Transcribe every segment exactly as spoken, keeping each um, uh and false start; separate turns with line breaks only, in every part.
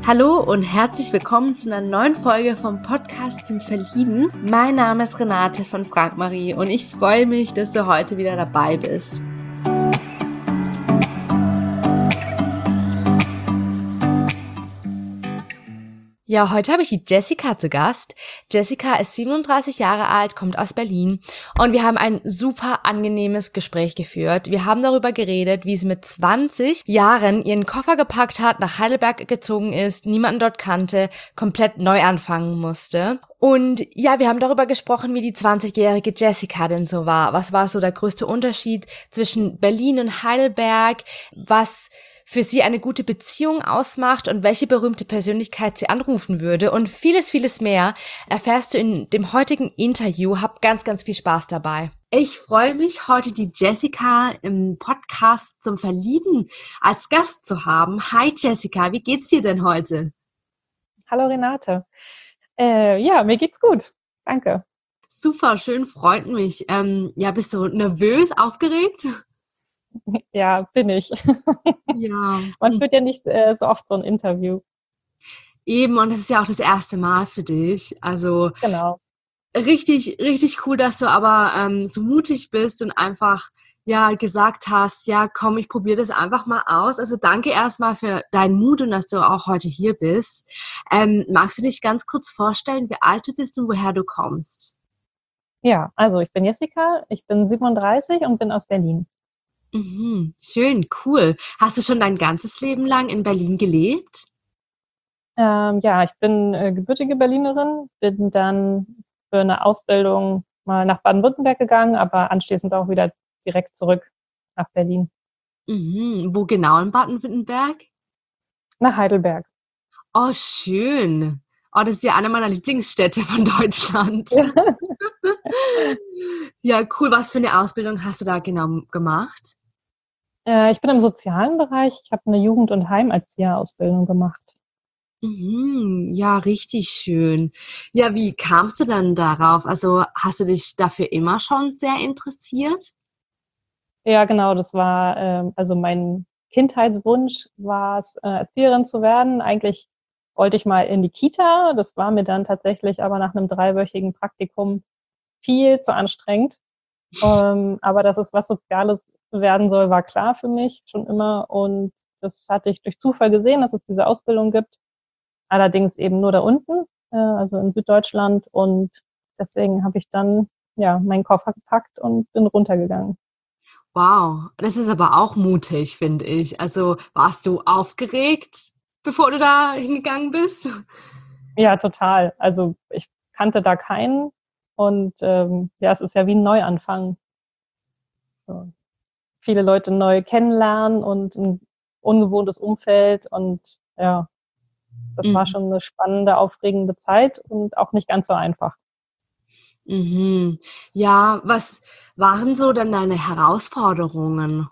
Hallo und herzlich willkommen zu einer neuen Folge vom Podcast zum Verlieben. Mein Name ist Renate von Frag Marie und ich freue mich, dass du heute wieder dabei bist. Ja, heute habe ich die Jessica zu Gast. Jessica ist siebenunddreißig Jahre alt, kommt aus Berlin und wir haben ein super angenehmes Gespräch geführt. Wir haben darüber geredet, wie sie mit zwanzig Jahren ihren Koffer gepackt hat, nach Heidelberg gezogen ist, niemanden dort kannte, komplett neu anfangen musste. Und ja, wir haben darüber gesprochen, wie die zwanzigjährige Jessica denn so war. Was war so der größte Unterschied zwischen Berlin und Heidelberg? Was für sie eine gute Beziehung ausmacht und welche berühmte Persönlichkeit sie anrufen würde und vieles, vieles mehr erfährst du in dem heutigen Interview. Hab ganz, ganz viel Spaß dabei. Ich freue mich, heute die Jessica im Podcast zum Verlieben als Gast zu haben. Hi Jessica, wie geht's dir denn heute?
Hallo Renate. Äh, ja, mir geht's gut. Danke.
Super, schön, freut mich. Ähm, ja, bist du nervös, aufgeregt?
Ja, bin ich.
Ja.
Man führt ja nicht äh, so oft so ein Interview.
Eben, und das ist ja auch das erste Mal für dich. Also
Genau.
richtig, richtig cool, dass du aber ähm, so mutig bist und einfach ja gesagt hast, ja komm, ich probiere das einfach mal aus. Also danke erstmal für deinen Mut und dass du auch heute hier bist. Ähm, magst du dich ganz kurz vorstellen, wie alt du bist und woher du kommst?
Ja, also ich bin Jessica, ich bin siebenunddreißig und bin aus Berlin.
Mhm, schön, cool. Hast du schon dein ganzes Leben lang in Berlin gelebt?
Ähm, ja, ich bin äh, gebürtige Berlinerin, bin dann für eine Ausbildung mal nach Baden-Württemberg gegangen, aber anschließend auch wieder direkt zurück nach Berlin,
Mhm, wo genau in Baden-Württemberg?
nach Heidelberg.
Oh, schön. Oh, das ist ja eine meiner Lieblingsstädte von Deutschland.
Ja.
Ja, cool. Was für eine Ausbildung hast du da genau gemacht?
Äh, ich bin im sozialen Bereich, ich habe eine Jugend- und Heimerzieherausbildung gemacht.
Mhm, ja, richtig schön. Ja, wie kamst du dann darauf? Also hast du dich dafür immer schon sehr interessiert?
Ja, genau, das war, ähm, also mein Kindheitswunsch war es, äh, Erzieherin zu werden. Eigentlich wollte ich mal in die Kita. Das war mir dann tatsächlich aber nach einem dreiwöchigen Praktikum viel zu anstrengend. Ähm, aber dass es was Soziales werden soll, war klar für mich schon immer. Und das hatte ich durch Zufall gesehen, dass es diese Ausbildung gibt. Allerdings eben nur da unten, äh, also in Süddeutschland. Und deswegen habe ich dann ja meinen Koffer gepackt und bin runtergegangen.
Wow, das ist aber auch mutig, finde ich. Also warst du aufgeregt, bevor du da hingegangen bist?
Ja, total. Also ich kannte da keinen und ähm, ja, es ist ja wie ein Neuanfang. So. Viele Leute neu kennenlernen und ein ungewohntes Umfeld und ja, das war
Mhm.
schon eine spannende, aufregende Zeit und auch nicht ganz so einfach.
Mhm. Ja, was waren so dann deine Herausforderungen?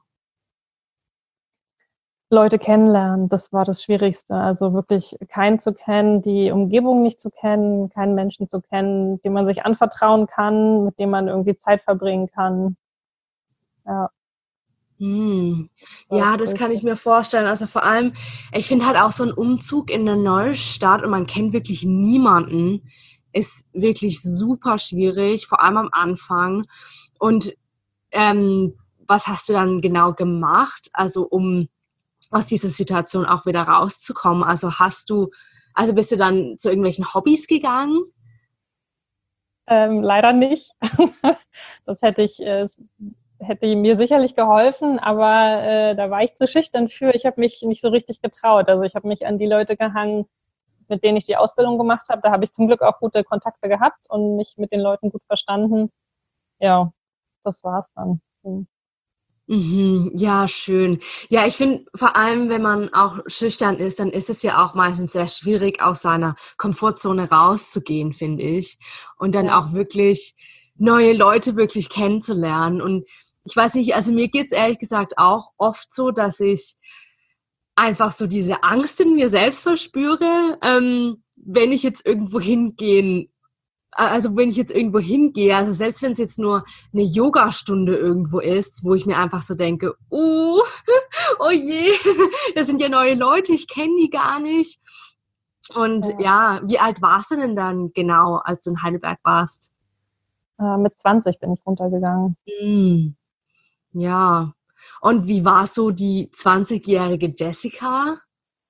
Leute kennenlernen, das war das Schwierigste. Also wirklich keinen zu kennen, die Umgebung nicht zu kennen, keinen Menschen zu kennen, dem man sich anvertrauen kann, mit dem man irgendwie Zeit verbringen kann. Ja,
Hm.
das war das
Ja, das kann
Größte.
ich mir vorstellen. Also vor allem, ich finde halt auch so ein Umzug in eine neue Stadt und man kennt wirklich niemanden, ist wirklich super schwierig, vor allem am Anfang. Und ähm, was hast du dann genau gemacht, also um aus dieser Situation auch wieder rauszukommen? Also hast du, also bist du dann zu irgendwelchen Hobbys gegangen?
Ähm, leider nicht. Das hätte ich, äh, hätte mir sicherlich geholfen, aber äh, da war ich zu schüchtern für. Ich habe mich nicht so richtig getraut. Also ich habe mich an die Leute gehangen, mit denen ich die Ausbildung gemacht habe. Da habe ich zum Glück auch gute Kontakte gehabt und mich mit den Leuten gut verstanden. Ja, das war's dann. Hm.
Mhm, ja, schön. Ja, ich finde, vor allem, wenn man auch schüchtern ist, dann ist es ja auch meistens sehr schwierig, aus seiner Komfortzone rauszugehen, finde ich. Und dann
Ja.
auch wirklich neue Leute wirklich kennenzulernen. Und ich weiß nicht, also mir geht's ehrlich gesagt auch oft so, dass ich einfach so diese Angst in mir selbst verspüre, ähm, wenn ich jetzt irgendwo hingehen also wenn ich jetzt irgendwo hingehe, also selbst wenn es jetzt nur eine Yogastunde irgendwo ist, wo ich mir einfach so denke, oh, oh je, das sind ja neue Leute, ich kenne die gar nicht. Und
Ja.
ja, wie alt warst du denn dann genau, als du in Heidelberg warst?
Äh, mit zwanzig bin ich runtergegangen.
Hm, ja. Und wie war so die zwanzigjährige Jessica?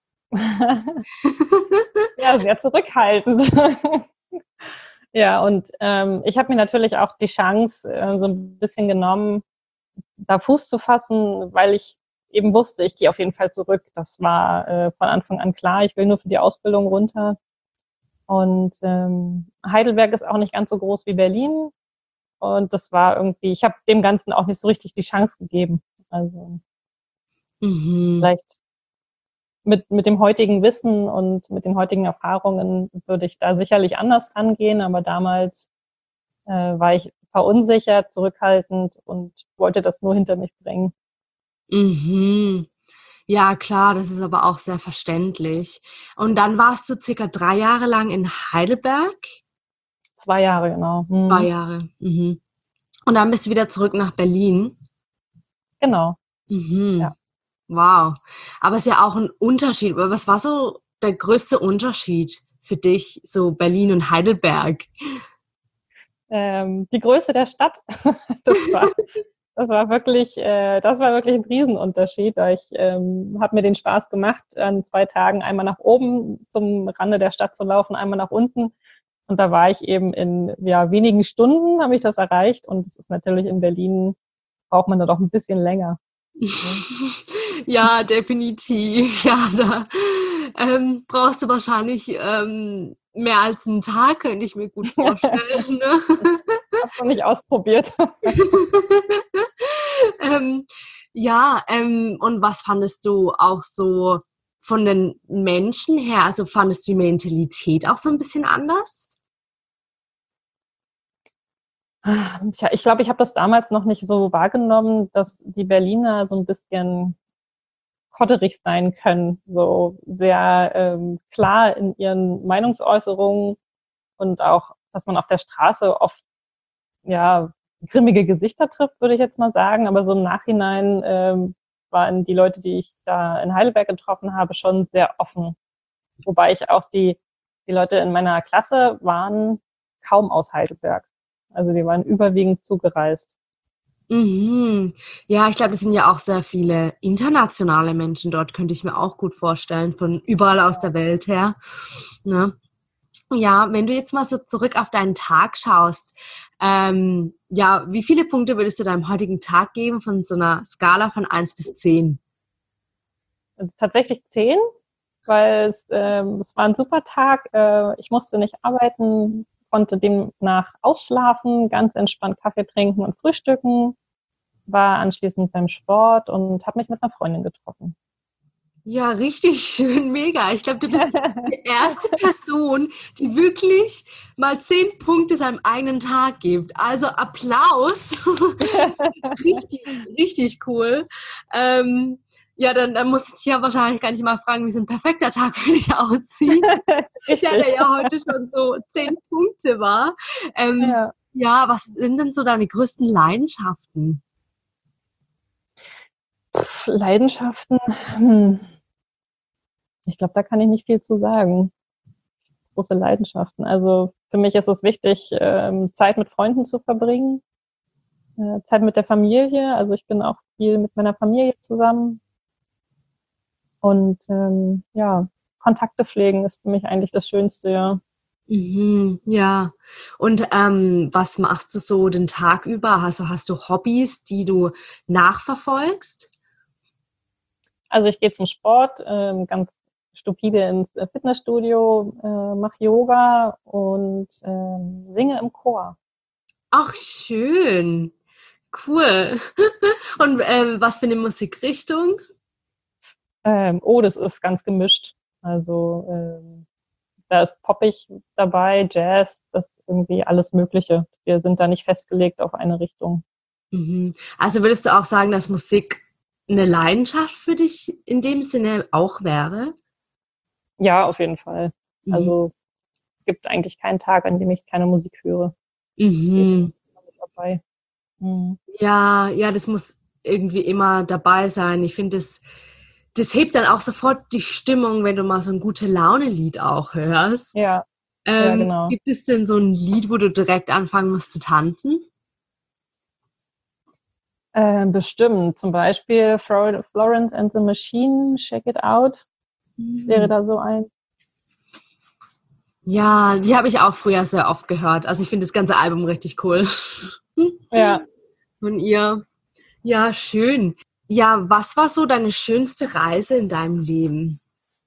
Ja, sehr zurückhaltend. Ja, und ähm, ich habe mir natürlich auch die Chance äh, so ein bisschen genommen, da Fuß zu fassen, weil ich eben wusste, ich gehe auf jeden Fall zurück. Das war äh, von Anfang an klar. Ich will nur für die Ausbildung runter. Und ähm, Heidelberg ist auch nicht ganz so groß wie Berlin. Und das war irgendwie, ich habe dem Ganzen auch nicht so richtig die Chance gegeben. Also
Mhm.
vielleicht mit, mit dem heutigen Wissen und mit den heutigen Erfahrungen würde ich da sicherlich anders rangehen, aber damals äh, war ich verunsichert, zurückhaltend und wollte das nur hinter mich bringen.
Mhm. Ja, klar, das ist aber auch sehr verständlich. Und dann warst du circa drei Jahre lang in Heidelberg?
Zwei Jahre, genau.
Zwei
Hm,
Jahre. Mhm. Und dann bist du wieder zurück nach Berlin?
genau, ja.
Mhm. Wow. Aber es ist ja auch ein Unterschied. Was war so der größte Unterschied für dich, so Berlin und Heidelberg?
Ähm, die Größe der Stadt, das war, das war wirklich, äh, das war wirklich ein Riesenunterschied. Ich ähm, habe mir den Spaß gemacht, an zwei Tagen einmal nach oben zum Rande der Stadt zu laufen, einmal nach unten. Und da war ich eben in ja, wenigen Stunden, habe ich das erreicht. Und es ist natürlich in Berlin, braucht man da doch ein bisschen länger. Ne?
Ja, definitiv. Ja, da ähm, brauchst du wahrscheinlich ähm, mehr als einen Tag, könnte ich mir gut vorstellen. Ne?
Hab's noch nicht ausprobiert.
ähm, ja, ähm, und was fandest du auch so von den Menschen her? Also fandest du die Mentalität auch so ein bisschen anders?
Tja, ich glaube, ich habe das damals noch nicht so wahrgenommen, dass die Berliner so ein bisschen kodderig sein können, so sehr ähm, klar in ihren Meinungsäußerungen und auch, dass man auf der Straße oft ja grimmige Gesichter trifft, würde ich jetzt mal sagen. Aber so im Nachhinein ähm, waren die Leute, die ich da in Heidelberg getroffen habe, schon sehr offen. Wobei ich auch die, die Leute in meiner Klasse waren kaum aus Heidelberg. Also die waren überwiegend zugereist.
Mhm. Ja, ich glaube, es sind ja auch sehr viele internationale Menschen dort, könnte ich mir auch gut vorstellen, von überall aus der Welt her. Ne? Ja, wenn du jetzt mal so zurück auf deinen Tag schaust, ähm, ja, wie viele Punkte würdest du deinem heutigen Tag geben von so einer Skala von eins bis zehn?
Also tatsächlich zehn, weil es, ähm, es war ein super Tag. Äh, ich musste nicht arbeiten, konnte demnach ausschlafen, ganz entspannt Kaffee trinken und frühstücken, war anschließend beim Sport und habe mich mit einer Freundin getroffen.
Ja, richtig schön, mega. Ich glaube, du bist die erste Person, die wirklich mal zehn Punkte seinem eigenen Tag gibt. Also Applaus. Richtig, richtig cool. Ähm, ja, dann, dann muss ich dich ja wahrscheinlich gar nicht mal fragen, wie so ein perfekter Tag für dich aussieht. Ja, der
Richtig.
ja heute schon so zehn Punkte war. Ähm,
Ja.
ja, was sind denn so deine größten Leidenschaften?
Pff, Leidenschaften. Hm. Ich glaube, da kann ich nicht viel zu sagen. Große Leidenschaften. Also für mich ist es wichtig, ähm, Zeit mit Freunden zu verbringen, äh, Zeit mit der Familie. Also ich bin auch viel mit meiner Familie zusammen. Und ähm, ja, Kontakte pflegen ist für mich eigentlich das Schönste, ja.
Mhm, ja. Und ähm, was machst du so den Tag über? Also hast du Hobbys, die du nachverfolgst?
Also ich gehe zum Sport, ähm, ganz stupide ins äh, Fitnessstudio, äh, mache Yoga und ähm, singe im Chor.
Ach, schön. Cool. Und ähm, was für eine Musikrichtung?
Ähm, oh, das ist ganz gemischt. Also ähm, da ist poppig dabei, Jazz, das ist irgendwie alles Mögliche. Wir sind da nicht festgelegt auf eine Richtung.
Mhm. Also würdest du auch sagen, dass Musik eine Leidenschaft für dich in dem Sinne auch wäre?
Ja, auf jeden Fall.
Mhm.
Also gibt eigentlich keinen Tag, an dem ich keine Musik höre. Die ist
Mhm.
immer mit dabei. Mhm.
Ja, ja, das muss irgendwie immer dabei sein. Ich finde, das, das hebt dann auch sofort die Stimmung, wenn du mal so ein Gute-Laune-Lied auch hörst.
Ja, ja,
Ähm,
genau.
gibt es denn so ein Lied, wo du direkt anfangen musst zu tanzen?
Äh, bestimmt. Zum Beispiel Flor- Florence and the Machine, Check It Out, wäre
Mhm.
da so ein.
Ja, die habe ich auch früher sehr oft gehört. Also ich finde das ganze Album richtig cool.
Ja,
Von ihr. Ja, schön. Ja, was war so deine schönste Reise in deinem Leben?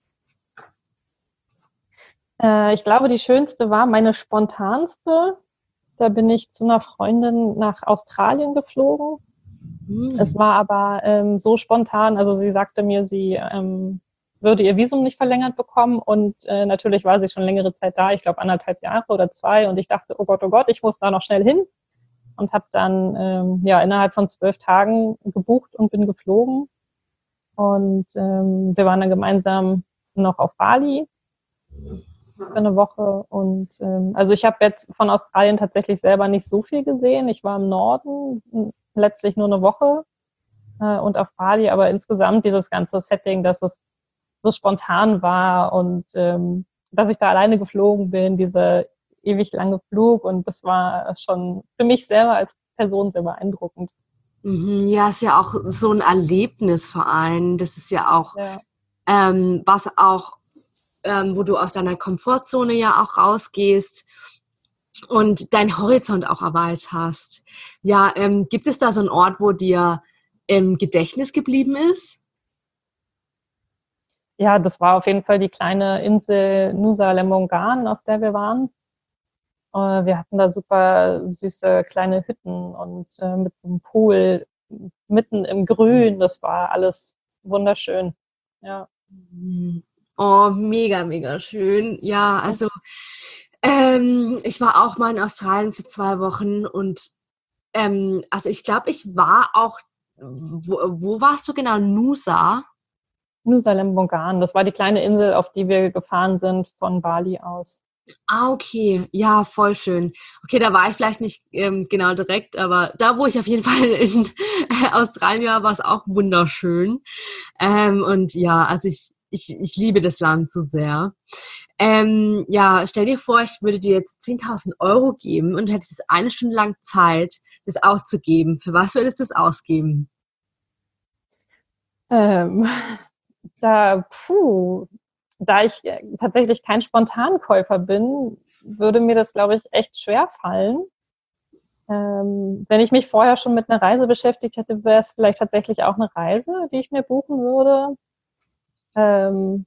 äh, ich glaube, die schönste war meine spontanste. Da bin ich zu einer Freundin nach Australien geflogen. Es
Hm.
war aber ähm, so spontan, also sie sagte mir, sie ähm, würde ihr Visum nicht verlängert bekommen und äh, natürlich war sie schon längere Zeit da, ich glaube anderthalb Jahre oder zwei und ich dachte, oh Gott, oh Gott, ich muss da noch schnell hin und habe dann ähm, ja innerhalb von zwölf Tagen gebucht und bin geflogen und ähm, wir waren dann gemeinsam noch auf Bali für eine Woche und ähm, also ich habe jetzt von Australien tatsächlich selber nicht so viel gesehen. Ich war im Norden, letztlich nur eine Woche äh, und auf Bali, aber insgesamt dieses ganze Setting, dass es so spontan war und ähm, dass ich da alleine geflogen bin, dieser ewig lange Flug und das war schon für mich selber als Person sehr beeindruckend.
Mhm, ja, ist ja auch so ein Erlebnis vor allem. Das ist ja auch
Ja,
ähm, was auch, ähm, wo du aus deiner Komfortzone ja auch rausgehst und deinen Horizont auch erweiterst. Ja, ähm, gibt es da so einen Ort, wo dir im Gedächtnis geblieben ist?
ja, das war auf jeden Fall die kleine Insel Nusa Lembongan, auf der wir waren. Äh, wir hatten da super süße kleine Hütten und äh, mit einem Pool mitten im Grün. Das war alles wunderschön. Ja.
Mhm. Oh, mega, mega schön. Ja, also ähm, ich war auch mal in Australien für zwei Wochen und ähm, also ich glaube, ich war auch, wo, wo warst du genau? Nusa?
Nusa Lembongan, das war die kleine Insel, auf die wir gefahren sind von Bali aus.
Ah, okay. Ja, voll schön. Okay, da war ich vielleicht nicht ähm, genau direkt, aber da, wo ich auf jeden Fall in äh, Australien war, war es auch wunderschön. Ähm, und ja, also ich, ich, ich liebe das Land so sehr. Ähm, ja, stell dir vor, ich würde dir jetzt zehntausend Euro geben und du hättest eine Stunde lang Zeit, das auszugeben. Für was würdest du es ausgeben?
Ähm, da, puh, da ich äh, tatsächlich kein Spontankäufer bin, würde mir das, glaube ich, echt schwer fallen. Ähm, wenn ich mich vorher schon mit einer Reise beschäftigt hätte, wäre es vielleicht tatsächlich auch eine Reise, die ich mir buchen würde. Ähm,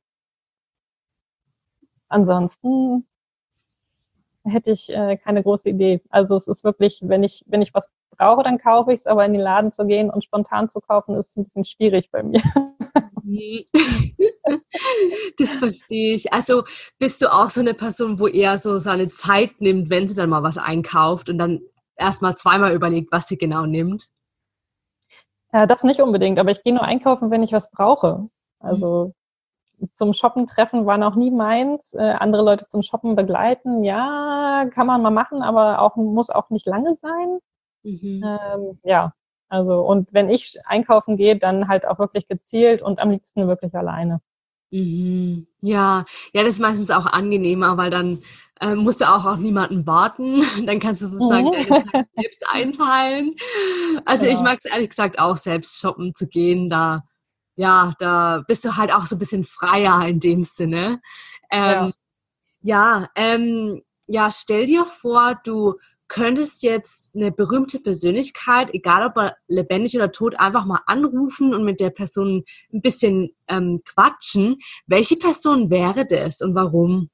ansonsten hätte ich äh, keine große Idee. Also es ist wirklich, wenn ich, wenn ich was brauche, dann kaufe ich es, aber in den Laden zu gehen und spontan zu kaufen, ist ein bisschen schwierig bei mir.
Mhm. Das verstehe ich. Also bist du auch so eine Person, wo eher so seine Zeit nimmt, wenn sie dann mal was einkauft und dann erstmal zweimal überlegt, was sie genau nimmt?
Äh, das nicht unbedingt, aber ich gehe nur einkaufen, wenn ich was brauche. Also zum Shoppen treffen war noch nie meins. Äh, andere Leute zum Shoppen begleiten, ja, kann man mal machen, aber auch muss auch nicht lange sein.
Mhm.
Ähm, ja, also und wenn ich einkaufen gehe, dann halt auch wirklich gezielt und am liebsten wirklich alleine.
Mhm. Ja, ja, das ist meistens auch angenehmer, weil dann äh, musst du auch auf niemanden warten. Dann kannst du sozusagen
Mhm.
deine Zeit selbst einteilen. Also ich
Genau.
mag es ehrlich gesagt auch selbst shoppen zu gehen. Da, ja, da bist du halt auch so ein bisschen freier in dem Sinne. Ähm,
Ja.
ja, ähm, ja, stell dir vor, du könntest jetzt eine berühmte Persönlichkeit, egal ob er lebendig oder tot, einfach mal anrufen und mit der Person ein bisschen ähm, quatschen. Welche Person wäre das und warum?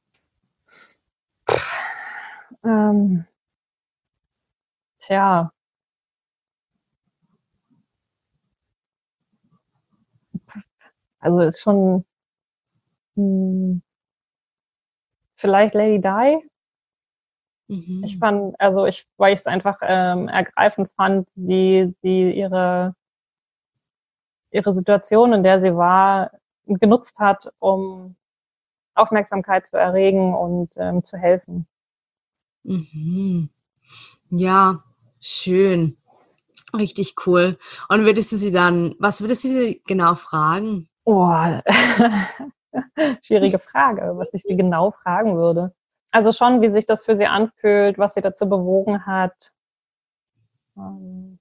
Ähm, tja, also ist schon mh, vielleicht Lady Di. Ich
Mhm.
fand, also ich, weil ich es einfach ähm, ergreifend fand, wie sie ihre, ihre Situation, in der sie war, genutzt hat, um Aufmerksamkeit zu erregen und ähm, zu helfen.
Mhm. Ja, schön. Richtig cool. Und würdest du sie dann, was würdest du sie genau fragen?
Oh, schwierige Frage, was ich sie genau fragen würde. Also schon, wie sich das für sie anfühlt, was sie dazu bewogen hat. Ähm,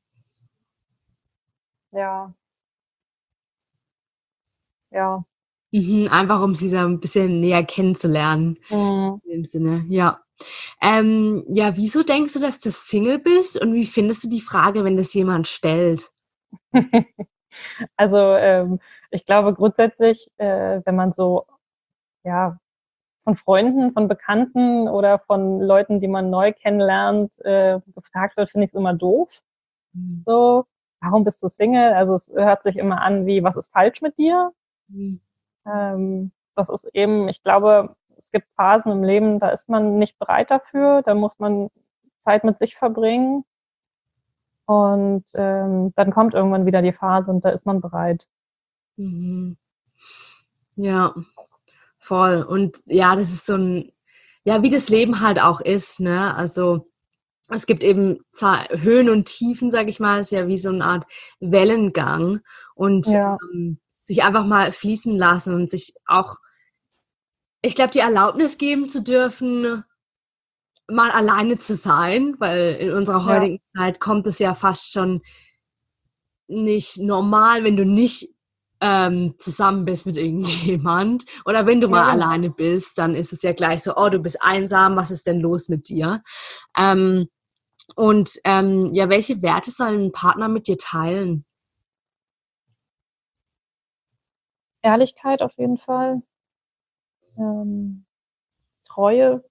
ja, ja.
Mhm, einfach um sie so ein bisschen näher kennenzulernen
Mhm.
in dem Sinne, ja. Ähm, ja, wieso denkst du, dass du Single bist und wie findest du die Frage, wenn das jemand stellt?
Also, ähm, ich glaube grundsätzlich, äh, wenn man so, ja, von Freunden, von Bekannten oder von Leuten, die man neu kennenlernt, äh, gefragt wird, finde ich's immer doof.
Mhm.
So: „Warum bist du Single?“ Also, es hört sich immer an wie: „Was ist falsch mit dir?“
Mhm.
Ähm, das ist eben ich glaube, es gibt Phasen im Leben, da ist man nicht bereit dafür, da muss man Zeit mit sich verbringen und, ähm, dann kommt irgendwann wieder die Phase und da ist man bereit.
Mhm. Ja, voll. Und ja, das ist so 'n ja, wie das Leben halt auch ist, ne? Also, es gibt eben Za Höhen und Tiefen, sage ich mal, ist ja wie so 'ne Art Wellengang und,
Ja,
ähm, sich einfach mal fließen lassen und sich auch ich glaube, die Erlaubnis geben zu dürfen, mal alleine zu sein, weil in unserer
ja,
heutigen Zeit kommt es ja fast schon nicht normal, wenn du nicht, ähm, zusammen bist mit irgendjemand oder wenn du
ja,
mal
genau.
alleine bist, dann ist es ja gleich so: „Oh, du bist einsam, was ist denn los mit dir?“ Ähm, und, ähm, ja, welche Werte soll 'n Partner mit dir teilen?
Ehrlichkeit auf jeden Fall, ähm, Treue.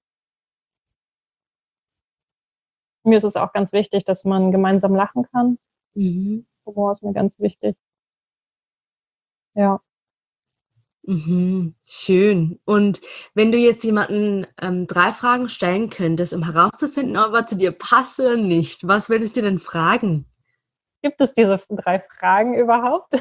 Mir ist es auch ganz wichtig, dass man gemeinsam lachen kann.
Mhm.
Humor ist mir ganz wichtig. Ja.
Mhm, schön. Und wenn du jetzt jemanden, ähm, drei Fragen stellen könntest, um herauszufinden, ob er zu dir passt oder nicht, was würdest du denn fragen?
Gibt es diese drei Fragen überhaupt?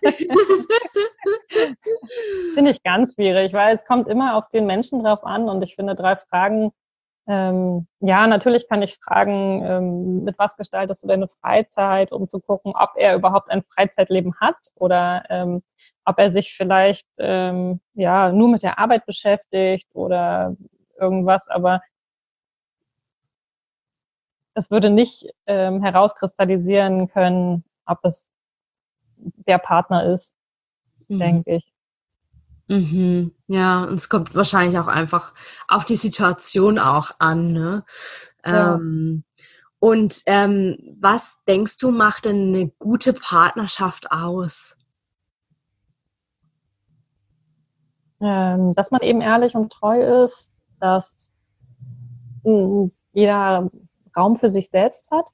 Finde ich ganz schwierig, weil es kommt immer auf den Menschen drauf an und ich finde drei Fragen ähm, ja, natürlich kann ich fragen, ähm: „Mit was gestaltest du deine Freizeit?“, um zu gucken, ob er überhaupt ein Freizeitleben hat oder, ähm, ob er sich vielleicht, ähm, ja, nur mit der Arbeit beschäftigt oder irgendwas, aber es würde nicht, ähm, herauskristallisieren können, ob es der Partner ist,
Mhm.
denke ich.
Mhm. Ja, und es kommt wahrscheinlich auch einfach auf die Situation auch an, ne?
Ja.
Ähm, und, ähm, was denkst du, macht denn 'ne gute Partnerschaft aus?
Ähm, dass man eben ehrlich und treu ist, dass, hm, jeder Raum für sich selbst hat,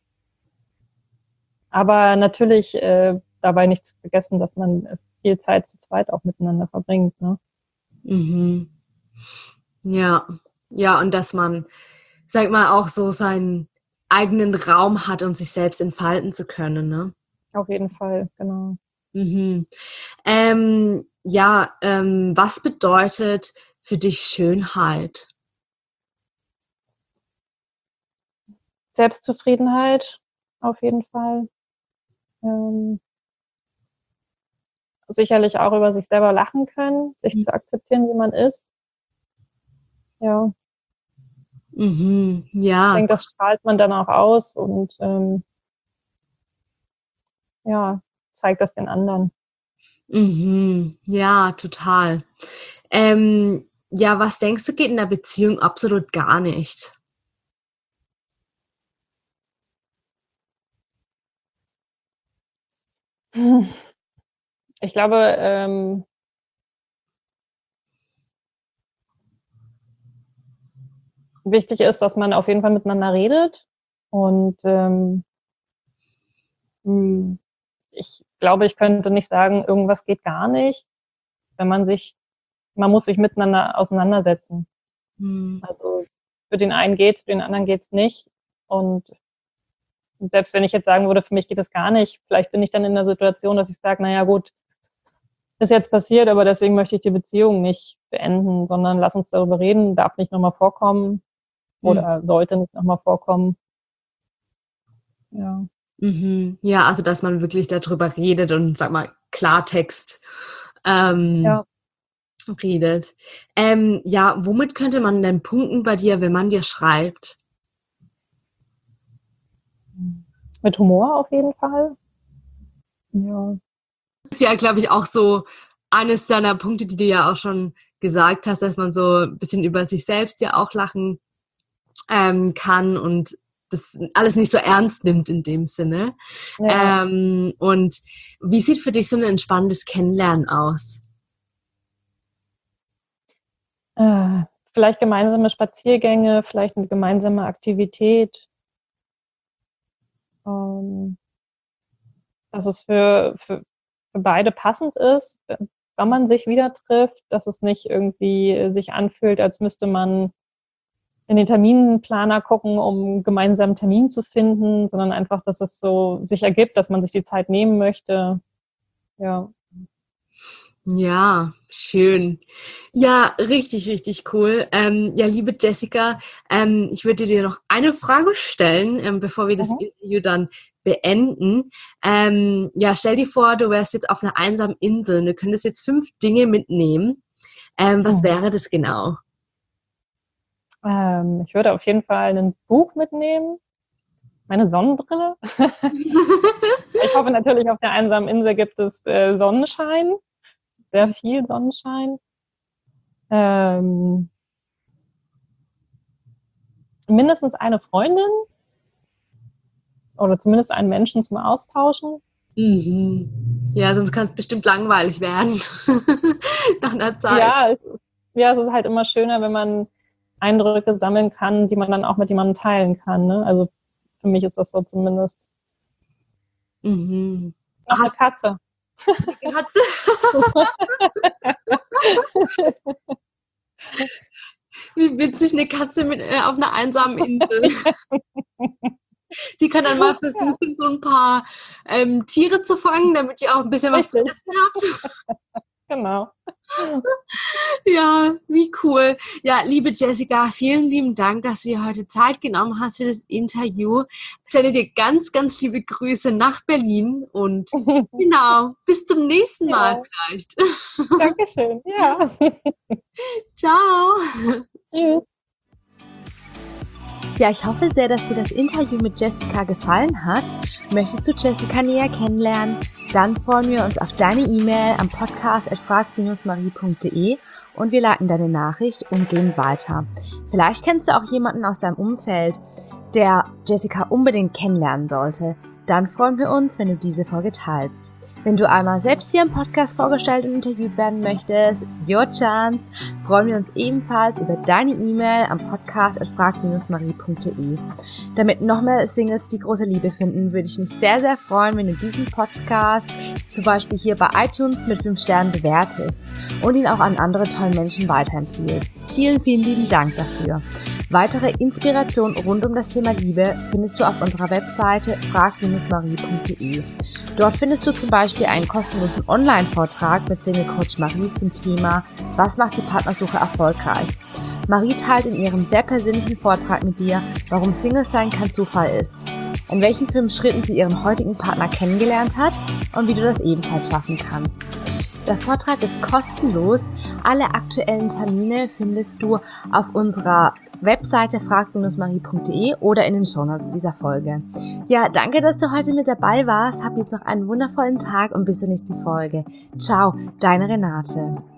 aber natürlich, äh, dabei nicht zu vergessen, dass man, äh, viel Zeit zu zweit auch miteinander verbringt, ne?
Mhm. Ja. Ja, und dass man, sage mal, auch so seinen eigenen Raum hat, um sich selbst entfalten zu können, ne?
Auf jeden Fall, genau.
Mhm. Ähm, ja, ähm, was bedeutet für dich Schönheit?
Selbstzufriedenheit auf jeden Fall, ähm, sicherlich auch über sich selber lachen können, sich
Mhm.
zu akzeptieren, wie man ist. Ja,
Mhm.
ich
Ja.
denke, das strahlt man dann auch aus und, ähm, ja, zeigt das den anderen.
Mhm. Ja, total. Ähm, ja, was denkst du, geht in der Beziehung absolut gar nicht?
Ich glaube, ähm wichtig ist, dass man auf jeden Fall miteinander redet und, ähm, hm, ich glaube, ich könnte nicht sagen, irgendwas geht gar nicht, wenn man sich man muss sich miteinander auseinandersetzen.
Mhm.
Also, für den einen geht's, für den anderen geht's nicht und selbst wenn ich jetzt sagen würde, für mich geht das gar nicht, vielleicht bin ich dann in der Situation, dass ich sage: „Na ja gut, ist jetzt passiert, aber deswegen möchte ich die Beziehung nicht beenden, sondern lass uns darüber reden, darf nicht noch mal vorkommen
Mhm.
oder sollte nicht noch mal vorkommen.“ Ja.
Mhm. Ja, also, dass man wirklich da drüber redet und, sage mal, Klartext, ähm,
Ja.
redet. Ähm, ja, womit könnte man denn punkten bei dir, wenn man dir schreibt?
Mit Humor auf jeden Fall. Ja.
Das ist ja, glaube ich, auch so eines deiner Punkte, die du ja auch schon gesagt hast, dass man so ein bisschen über sich selbst ja auch lachen ähm, kann und das alles nicht so ernst nimmt in dem Sinne.
Ja.
Ähm, und wie sieht für dich so ein entspanntes Kennenlernen aus?
Äh, vielleicht gemeinsame Spaziergänge, vielleicht eine gemeinsame Aktivität. Ähm, dass es für, für, für beide passend ist, wenn man sich wieder trifft, dass es nicht irgendwie sich anfühlt, als müsste man in den Terminplaner gucken, um einen gemeinsamen Termin zu finden, sondern einfach, dass es so sich ergibt, dass man sich die Zeit nehmen möchte. Ja.
Ja, schön. Ja, richtig, richtig cool. Ähm, ja, liebe Jessica, ähm, ich würde dir noch eine Frage stellen, ähm, bevor wir das
Mhm.
Interview dann beenden. Ähm, ja, stell dir vor, du wärst jetzt auf einer einsamen Insel und du könntest jetzt fünf Dinge mitnehmen. Ähm, was
Hm.
wäre das genau?
Ähm, ich würde auf jeden Fall ein Buch mitnehmen, meine Sonnenbrille. Ich hoffe natürlich, auf der einsamen Insel gibt es äh, Sonnenschein, sehr viel Sonnenschein. Ähm, mindestens eine Freundin oder zumindest einen Menschen zum Austauschen.
Mhm. Ja, sonst kann es bestimmt langweilig werden nach einer Zeit.
Ja, es, ja, es ist halt immer schöner, wenn man Eindrücke sammeln kann, die man dann auch mit jemandem teilen kann. Ne? Also für mich ist das so zumindest.
Mhm.
Noch eine
Hast
Katze.
du eine Katze? Wie witzig, eine Katze mit, äh, auf einer einsamen Insel. Die kann dann mal
Ja,
versuchen, so ein paar ähm, Tiere zu fangen, damit ihr auch ein bisschen was zu
richtig,
essen habt.
genau.
Ja, wie cool. Ja, liebe Jessica, vielen lieben Dank, dass du dir heute Zeit genommen hast für das Interview. Ich sende dir ganz, ganz liebe Grüße nach Berlin und genau, bis zum nächsten Mal
Ja,
vielleicht.
Dankeschön. Ja.
Ciao.
Tschüss.
Ja, ich hoffe sehr, dass dir das Interview mit Jessica gefallen hat. Möchtest du Jessica näher kennenlernen? Dann freuen wir uns auf deine E-Mail am podcast at frag marie punkt de und wir leiten deine Nachricht umgehend weiter. Vielleicht kennst du auch jemanden aus deinem Umfeld, der Jessica unbedingt kennenlernen sollte. Dann freuen wir uns, wenn du diese Folge teilst. Wenn du einmal selbst hier im Podcast vorgestellt und interviewt werden möchtest, your chance, freuen wir uns ebenfalls über deine E-Mail am podcast at frag marie punkt de. Damit noch mehr Singles die große Liebe finden, würde ich mich sehr, sehr freuen, wenn du diesen Podcast zum Beispiel hier bei iTunes mit fünf Sternen bewertest und ihn auch an andere tolle Menschen weiterempfiehlst. Vielen, vielen lieben Dank dafür. Weitere Inspiration rund um das Thema Liebe findest du auf unserer Webseite frag marie punkt de. Dort findest du zum Beispiel einen kostenlosen Online-Vortrag mit Single Coach Marie zum Thema Was macht die Partnersuche erfolgreich? Marie teilt in ihrem sehr persönlichen Vortrag mit dir, warum Single sein kein Zufall ist, in welchen fünf Schritten sie ihren heutigen Partner kennengelernt hat und wie du das ebenfalls schaffen kannst. Der Vortrag ist kostenlos. Alle aktuellen Termine findest du auf unserer Webseite frag marie punkt de oder in den Shownotes dieser Folge. Ja, danke, dass du heute mit dabei warst. Hab jetzt noch einen wundervollen Tag und bis zur nächsten Folge. Ciao, deine Renate.